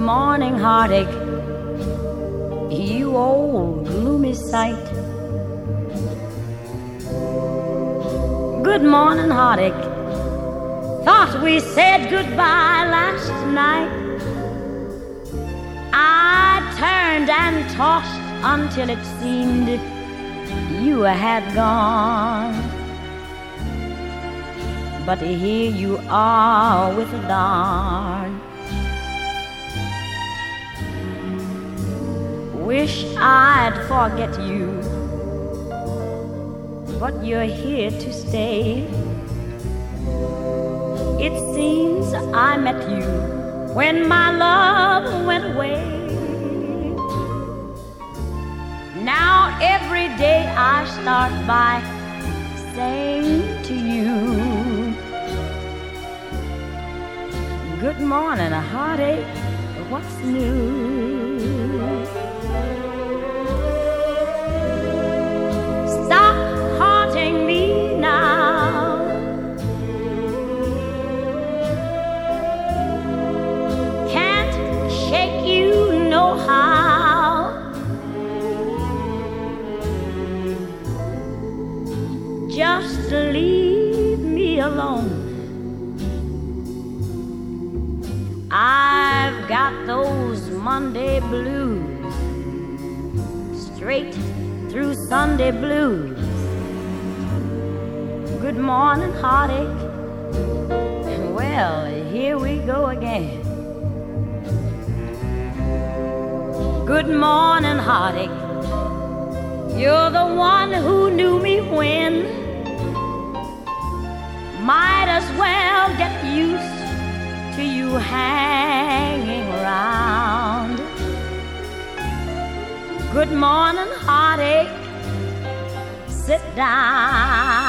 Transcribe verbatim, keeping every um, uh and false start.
morning, heartache, you old gloomy sight. Good morning, heartache, thought we said goodbye last night. I turned and tossed until it seemed you had gone. But here you are with a darn. Wish I'd forget you, but you're here to stay. It seems I met you when my love went away. Now every day I start by saying to you, good morning, heartache, what's new? Stop haunting me now. Can't shake you no how. Just leave me alone. I've got those Monday blues, straight through Sunday blues. Good morning, heartache. Well, here we go again. Good morning, heartache. You're the one who knew me when. Might as well get used to you hanging around. Good morning, heartache, sit down.